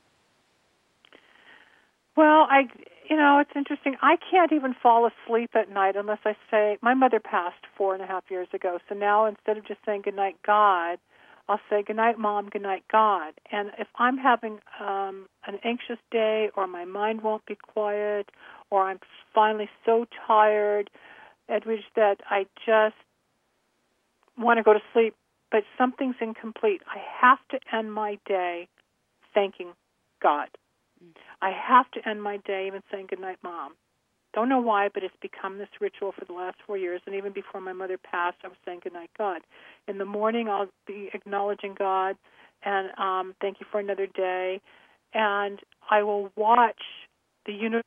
B: Well, it's interesting. I can't even fall asleep at night unless I say, my mother passed 4.5 years ago, so now instead of just saying goodnight, God, I'll say goodnight, Mom, goodnight, God. And if I'm having an anxious day, or my mind won't be quiet, or I'm finally so tired, Edwidge, that I just want to go to sleep, but something's incomplete, I have to end my day thanking God. I have to end my day even saying goodnight, Mom. Don't know why, but it's become this ritual for the last 4 years, and even before my mother passed, I was saying goodnight, God. In the morning, I'll be acknowledging God and thank you for another day, and I will watch the universe.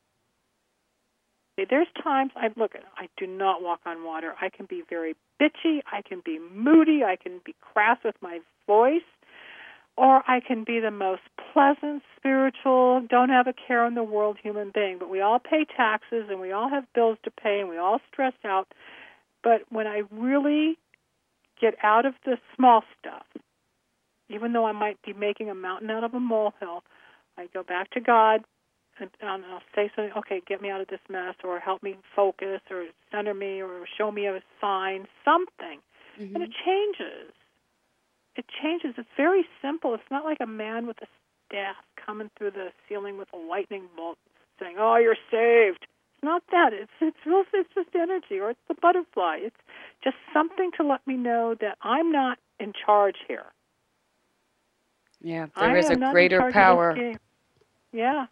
B: There's times I do not walk on water. I can be very bitchy, I can be moody, I can be crass with my voice, or I can be the most pleasant, spiritual, don't have a care in the world human being. But we all pay taxes, and we all have bills to pay, and we all stress out. But when I really get out of the small stuff, even though I might be making a mountain out of a molehill, I go back to God, and I'll say something, okay, get me out of this mess, or help me focus, or center me, or show me a sign, something. Mm-hmm. And it changes. It changes. It's very simple. It's not like a man with a staff coming through the ceiling with a lightning bolt saying, oh, you're saved. It's not that. It's just energy, or it's the butterfly. It's just something to let me know that I'm not in charge here.
A: Yeah, there is a greater power.
B: Yeah.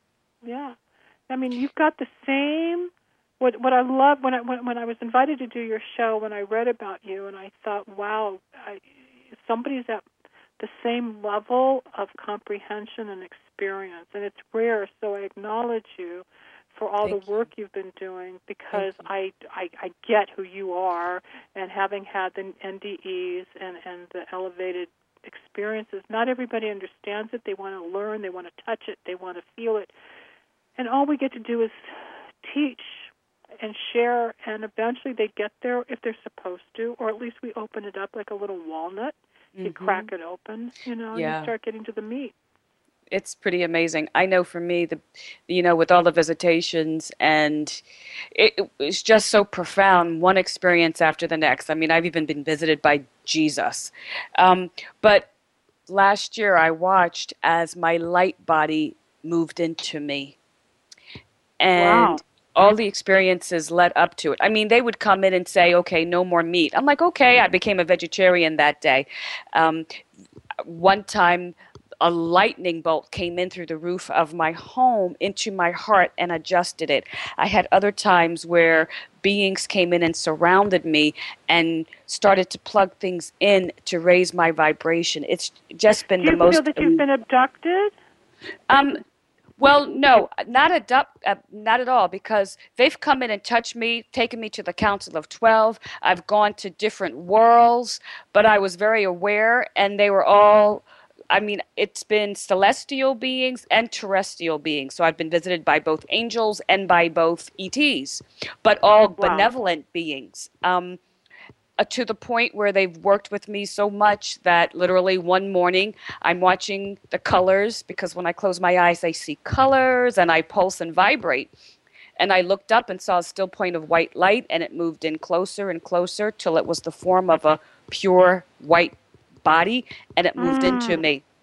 B: I mean, you've got the same. What I love when I was invited to do your show, when I read about you, and I thought, wow, somebody's at the same level of comprehension and experience, and it's rare. So I acknowledge you for all the work you've been doing, because I get who you are, and having had the NDEs and the elevated experiences, not everybody understands it. They want to learn, they want to touch it, they want to feel it, and all we get to do is teach and share, and eventually they get there if they're supposed to, or at least we open it up like a little walnut. You crack it open, you start getting to the meat.
A: It's pretty amazing. I know for me, with all the visitations, and it's just so profound, one experience after the next. I mean, I've even been visited by Jesus. But last year I watched as my light body moved into me. And
B: wow.
A: all the experiences led up to it. I mean, they would come in and say, okay, no more meat. I'm like, okay, I became a vegetarian that day. Um, One time, a lightning bolt came in through the roof of my home into my heart and adjusted it. I had other times where beings came in and surrounded me and started to plug things in to raise my vibration. It's just been
B: Do
A: the
B: you feel
A: most
B: that you've been abducted?
A: um, well, no, not at all, because they've come in and touched me, taken me to the Council of 12. I've gone to different worlds, but I was very aware, and they were all, I mean, it's been celestial beings and terrestrial beings. So I've been visited by both angels and by both ETs, but all
B: Wow.
A: benevolent beings. To the point where they've worked with me so much that literally one morning I'm watching the colors, because when I close my eyes, I see colors and I pulse and vibrate. And I looked up and saw a still point of white light, and it moved in closer and closer till it was the form of a pure white body, and it moved into
B: Mm.
A: me.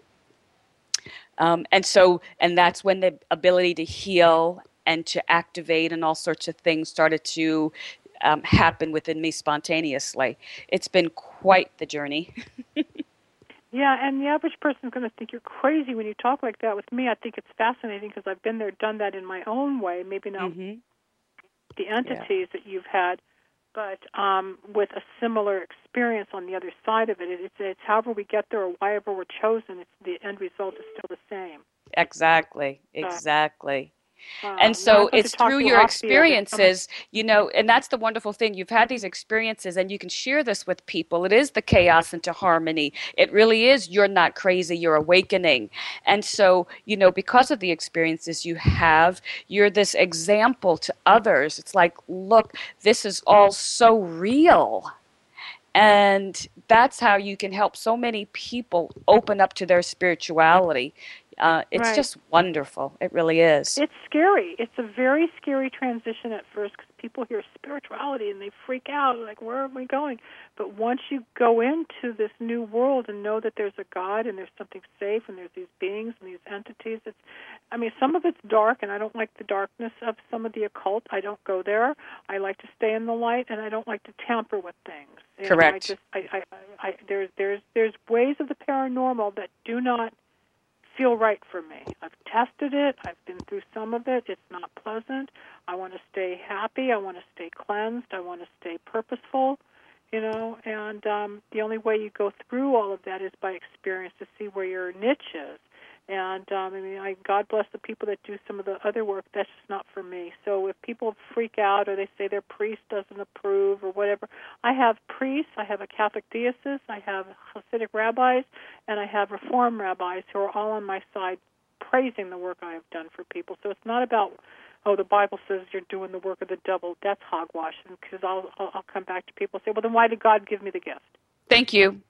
A: And that's when the ability to heal and to activate and all sorts of things started to happen within me spontaneously. It's been quite the journey.
B: Yeah, and the average person is going to think you're crazy when you talk like that. With me, I think it's fascinating because I've been there, done that in my own way. Maybe not
A: Hmm.
B: the
A: Yeah.
B: entities that you've had, but with a similar experience on the other side of it. It's however we get there or whyever we're chosen, it's the end result is still the same.
A: Exactly.
B: So,
A: Exactly. And
B: now I'd
A: so
B: like to
A: it's through
B: talk to you
A: your
B: off the air. There's so much.
A: experiences, and that's the wonderful thing. You've had these experiences and you can share this with people. It is the chaos into harmony. It really is, you're not crazy, you're awakening. And so, because of the experiences you have, you're this example to others. It's like, look, this is all so real. And that's how you can help so many people open up to their spirituality. It's
B: Right.
A: just wonderful. It really is.
B: It's scary. It's a very scary transition at first because people hear spirituality and they freak out, like, where are we going? But once you go into this new world and know that there's a God and there's something safe and there's these beings and these entities, some of it's dark, and I don't like the darkness of some of the occult. I don't go there. I like to stay in the light, and I don't like to tamper with things.
A: Correct.
B: There's ways of the paranormal that do not feel right for me. I've tested it. I've been through some of it. It's not pleasant. I want to stay happy. I want to stay cleansed. I want to stay purposeful, and the only way you go through all of that is by experience to see where your niche is. And God bless the people that do some of the other work. That's just not for me. So if people freak out or they say their priest doesn't approve or whatever, I have priests, I have a Catholic diocese, I have Hasidic rabbis, and I have Reform rabbis who are all on my side praising the work I have done for people. So it's not about, oh, the Bible says you're doing the work of the devil. That's hogwash. Because I'll come back to people and say, well, then why did God give me the gift?
A: Thank you.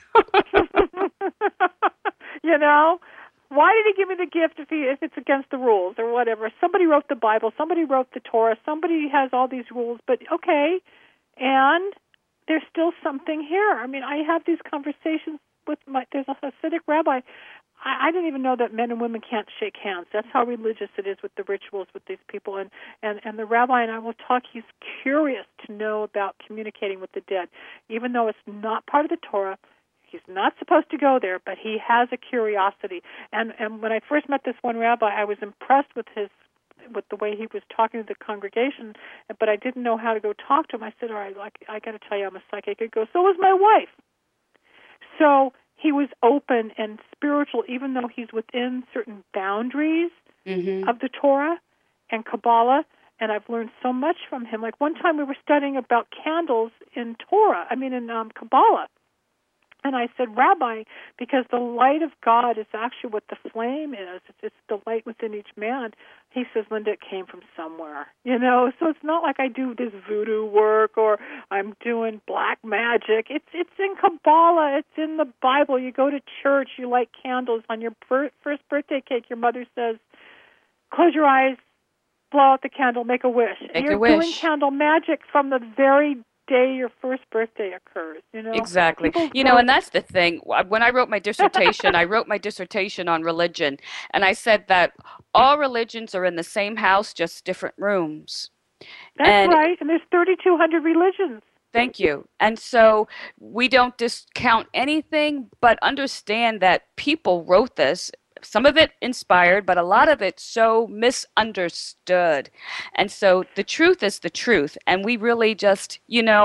B: you know why did he give me the gift if it's against the rules or whatever? Somebody wrote the Bible, somebody wrote the Torah, somebody has all these rules, but okay, and there's still something here. I have these conversations with there's a Hasidic rabbi. I didn't even know that men and women can't shake hands. That's how religious it is with the rituals with these people. And the rabbi and I will talk. He's curious to know about communicating with the dead, even though it's not part of the Torah. He's not supposed to go there, but he has a curiosity. And when I first met this one rabbi, I was impressed with the way he was talking to the congregation, but I didn't know how to go talk to him. I said, all right, I got to tell you, I'm a psychic. He goes, so was my wife. So he was open and spiritual, even though he's within certain boundaries of the Torah and Kabbalah, and I've learned so much from him. Like one time we were studying about candles in Kabbalah, and I said, Rabbi, because the light of God is actually what the flame is. It's the light within each man. He says, Linda, it came from somewhere. So it's not like I do this voodoo work or I'm doing black magic. It's in Kabbalah. It's in the Bible. You go to church. You light candles. On your first birthday cake, your mother says, close your eyes, blow out the candle, make a wish.
A: Make
B: You're
A: a
B: doing
A: wish.
B: candle magic from the very day your first birthday occurs.
A: Exactly.
B: People
A: And that's the thing. When I wrote my dissertation, I wrote my dissertation on religion, and I said that all religions are in the same house, just different rooms.
B: That's
A: And
B: right, and there's 3,200 religions.
A: thank you. And so we don't discount anything, but understand that people wrote this. Some of it inspired, but a lot of it so misunderstood. And so the truth is the truth. And we really just,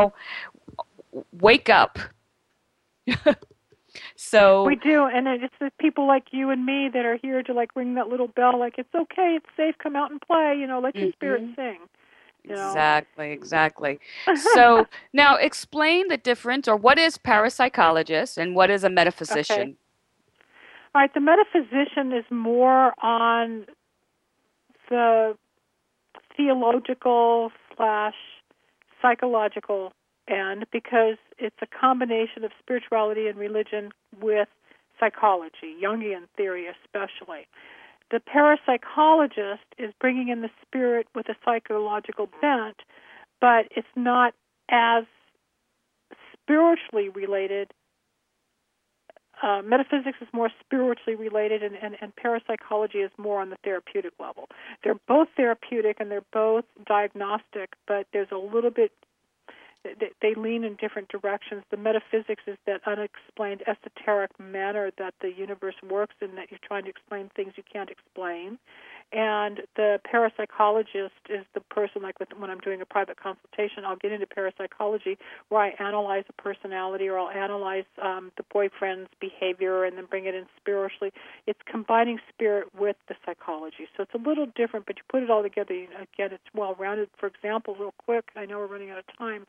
A: wake up.
B: We
A: So,
B: do, and it's the people like you and me that are here to ring that little bell, it's okay, it's safe, come out and play, let your spirit
A: mhm.
B: sing,
A: Exactly, exactly. So now explain the difference, or what is parapsychologist and what is a
B: Okay.
A: metaphysician?
B: All right, the metaphysician is more on the theological slash psychological end because it's a combination of spirituality and religion with psychology, Jungian theory especially. The parapsychologist is bringing in the spirit with a psychological bent, but it's not as spiritually related. Metaphysics is more spiritually related, and parapsychology is more on the therapeutic level. They're both therapeutic and they're both diagnostic, but there's a little bit, they lean in different directions. The metaphysics is that unexplained esoteric manner that the universe works in, that you're trying to explain things you can't explain. And the parapsychologist is the person, when I'm doing a private consultation, I'll get into parapsychology where I analyze a personality or I'll analyze the boyfriend's behavior and then bring it in spiritually. It's combining spirit with the psychology. So it's a little different, but you put it all together, again, it's well-rounded. For example, real quick, I know we're running out of time,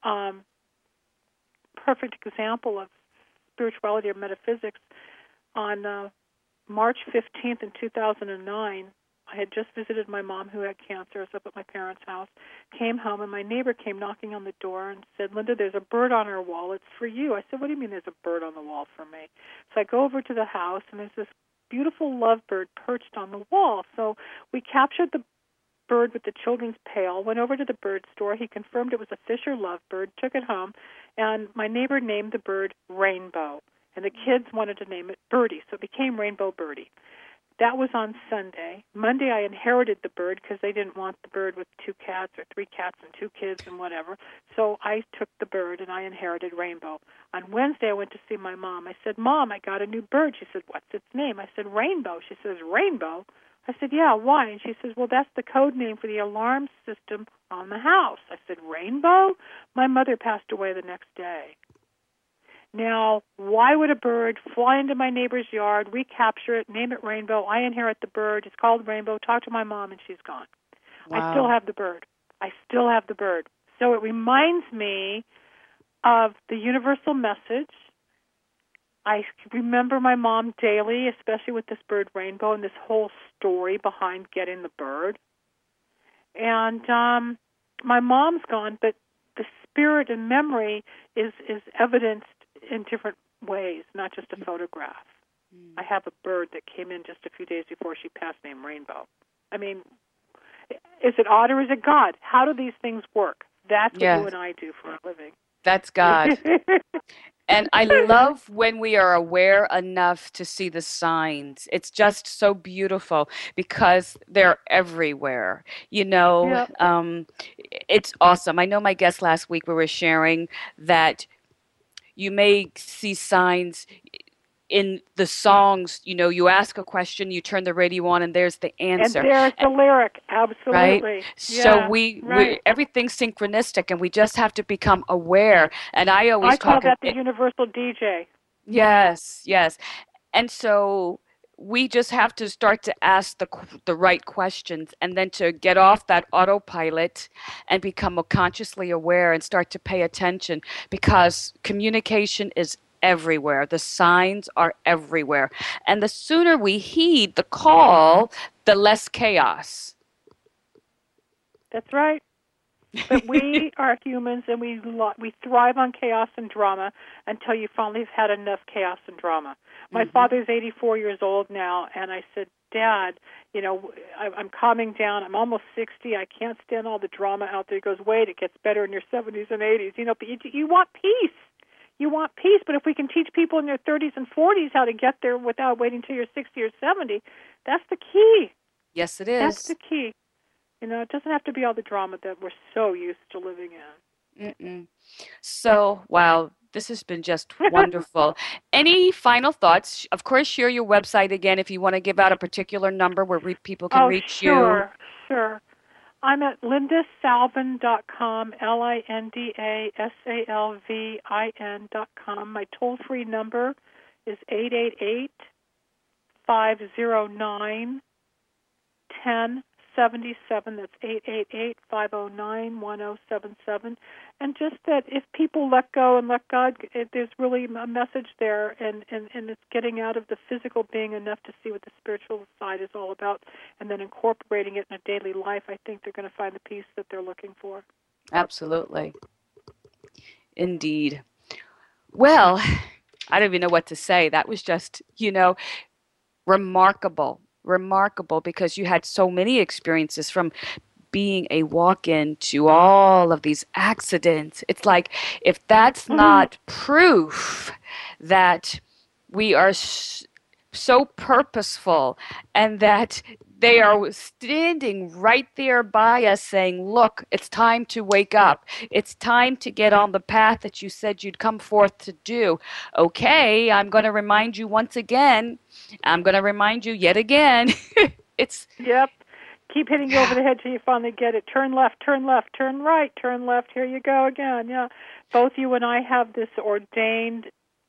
B: perfect example of spirituality or metaphysics. On March 15th in 2009, I had just visited my mom who had cancer. I was up at my parents' house, came home, and my neighbor came knocking on the door and said, "Linda, there's a bird on our wall. It's for you." I said, "What do you mean there's a bird on the wall for me?" So I go over to the house, and there's this beautiful lovebird perched on the wall. So we captured the bird with the children's pail, went over to the bird store. He confirmed it was a Fisher lovebird, took it home, and my neighbor named the bird Rainbow. And the kids wanted to name it Birdie, so it became Rainbow Birdie. That was on Sunday. Monday, I inherited the bird because they didn't want the bird with 2 cats or 3 cats and 2 kids and whatever. So I took the bird and I inherited Rainbow. On Wednesday, I went to see my mom. I said, "Mom, I got a new bird." She said, "What's its name?" I said, "Rainbow." She says, "Rainbow?" I said, "Yeah, why?" And she says, "Well, that's the code name for the alarm system on the house." I said, "Rainbow?" My mother passed away the next day. Now, why would a bird fly into my neighbor's yard, recapture it, name it Rainbow? I inherit the bird. It's called Rainbow. Talk to my mom, and she's gone. I still
A: Wow.
B: have the bird. I still have the bird. So it reminds me of the universal message. I remember my mom daily, especially with this bird Rainbow and this whole story behind getting the bird. And my mom's gone, but the spirit and memory is evidenced in different ways, not just a photograph. I have a bird that came in just a few days before she passed named Rainbow. I mean, is it odd or is it God? How do these things work? That's what you
A: Yes,
B: and I do for a living.
A: that's God. And I love when we are aware enough to see the signs. It's just so beautiful because they're everywhere.
B: Yeah.
A: It's awesome. I know my guest last week, we were sharing that you may see signs in the songs. You ask a question, you turn the radio on, and there's the
B: And
A: answer.
B: there's the lyric.
A: Right?
B: Absolutely.
A: So
B: Yeah.
A: we
B: Right.
A: everything's synchronistic, and we just have to become aware. And I
B: I
A: always
B: call
A: talk.
B: that the universal DJ.
A: Yes, yes. And so we just have to start to ask the right questions, and then to get off that autopilot and become more consciously aware and start to pay attention, because communication is everywhere. The signs are everywhere. And the sooner we heed the call, the less chaos.
B: That's right. But we are humans, and we thrive on chaos and drama until you finally have had enough chaos and drama. My
A: Hmm.
B: father's 84 years old now, and I said, Dad, I'm calming down. I'm almost 60. I can't stand all the drama out there. He goes, wait, it gets better in your 70s and 80s. But you want peace. You want peace, but if we can teach people in their 30s and 40s how to get there without waiting till you're 60 or 70, that's the key.
A: Yes, it is.
B: That's the key. It doesn't have to be all the drama that we're so used to living in.
A: Mm-mm. So, wow, this has been just wonderful. Any final thoughts? Of course, share your website again if you want to give out a particular number where people can reach you.
B: Sure. I'm at lindasalvin.com, LINDASALVIN.com. My toll-free number is 888-509-1077. That's 888-509-1077. And just that if people let go and let God, there's really a message there, and it's getting out of the physical being enough to see what the spiritual side is all about, and then incorporating it in a daily life. I think they're going to find the peace that they're looking for.
A: Absolutely. Indeed. Well, I don't even know what to say. That was just, remarkable because you had so many experiences from being a walk-in to all of these accidents. It's like, if that's not proof that we are so purposeful and that they are standing right there by us saying, look, it's time to wake up. It's time to get on the path that you said you'd come forth to do. Okay, I'm going to remind you once again. I'm going to remind you yet again.
B: Yep. Keep hitting you over the head till you finally get it. Turn left, turn right, turn left. Here you go again. Yeah. Both you and I have this ordained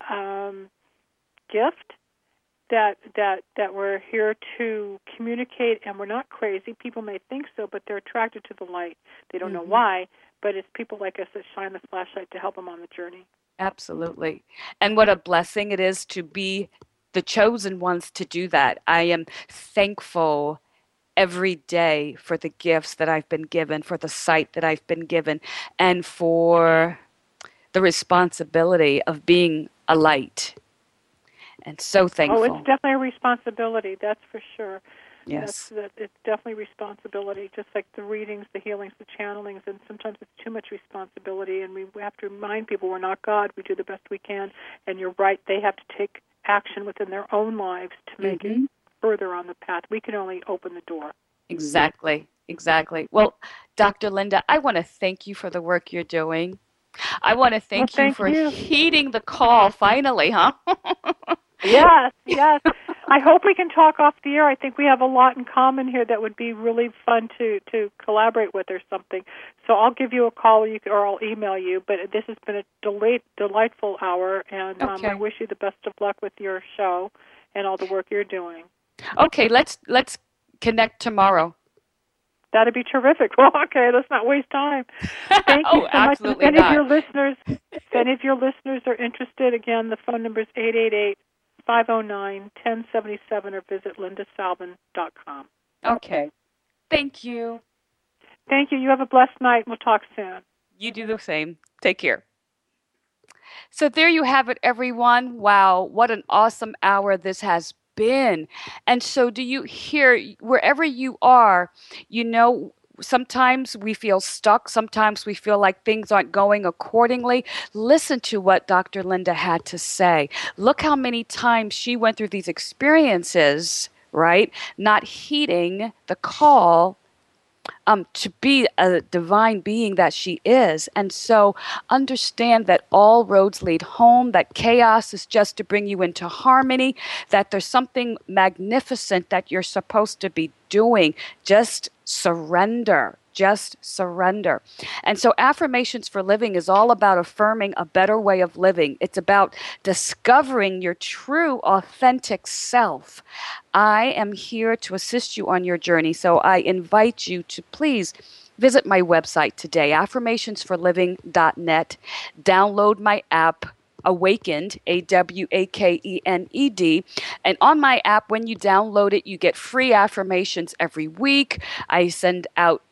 B: gift that we're here to communicate, and we're not crazy. People may think so, but they're attracted to the light. They don't know why, but it's people like us that shine the flashlight to help them on the journey.
A: Absolutely. And what a blessing it is to be the chosen ones to do that. I am thankful every day for the gifts that I've been given, for the sight that I've been given, and for the responsibility of being a light. And so thankful.
B: Oh, it's definitely a responsibility, that's for sure.
A: Yes.
B: It's definitely responsibility, just like the readings, the healings, the channelings, and sometimes it's too much responsibility, and we have to remind people we're not God. We do the best we can, and you're right, they have to take action within their own lives to make it further on the path. We can only open the door.
A: Exactly. Well, Dr. Linda, I want to thank you for the work you're doing. I want to thank you for heeding the call finally, huh?
B: Yes. I hope we can talk off the air. I think we have a lot in common here that would be really fun to collaborate with or something. So I'll give you a call or I'll email you. But this has been a delightful hour, and I wish you the best of luck with your show and all the work you're doing. Okay,
A: let's connect tomorrow.
B: That'd be terrific. Well, okay, let's not waste time. Thank you so much. If any of your listeners are interested, again, the phone number is 888-509-1077 or visit lindasalvin.com.
A: Okay. Thank you.
B: Thank you. You have a blessed night. We'll talk soon.
A: You do the same. Take care. So there you have it, everyone. Wow, what an awesome hour this has been. And so do you hear, wherever you are, sometimes we feel stuck. Sometimes we feel like things aren't going accordingly. Listen to what Dr. Linda had to say. Look how many times she went through these experiences, right? Not heeding the call to be a divine being that she is. And so understand that all roads lead home, that chaos is just to bring you into harmony, that there's something magnificent that you're supposed to be doing. Just surrender. Just surrender. And so Affirmations for Living is all about affirming a better way of living. It's about discovering your true, authentic self. I am here to assist you on your journey, so I invite you to please visit my website today, affirmationsforliving.net. Download my app, Awakened, AWAKENED. And on my app, when you download it, you get free affirmations every week. I send out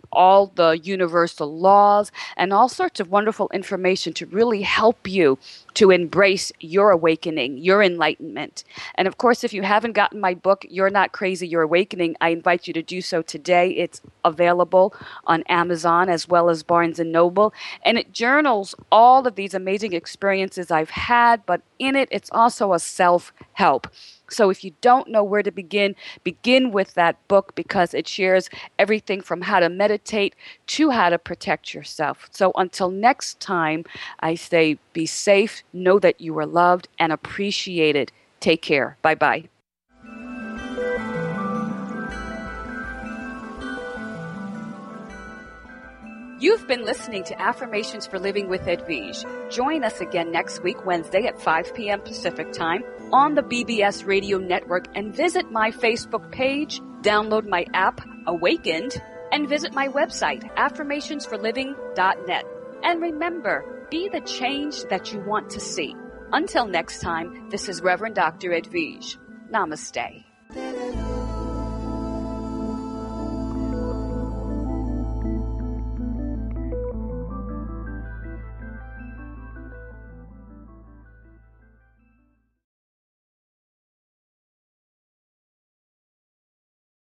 A: all the universal laws and all sorts of wonderful information to really help you to embrace your awakening, your enlightenment. And of course, if you haven't gotten my book, You're Not Crazy, You're Awakening, I invite you to do so today. It's available on Amazon as well as Barnes & Noble. And it journals all of these amazing experiences I've had, but in it, it's also a self-help. So if you don't know where to begin, begin with that book because it shares everything from how to meditate to how to protect yourself. So until next time, I say be safe, know that you are loved and appreciated. Take care. Bye-bye. You've been listening to Affirmations for Living with Edwige. Join us again next week, Wednesday at 5 p.m. Pacific Time on the BBS Radio Network, and visit my Facebook page, download my app, Awakened, and visit my website, affirmationsforliving.net. And remember, be the change that you want to see. Until next time, this is Reverend Dr. Edwige. Namaste.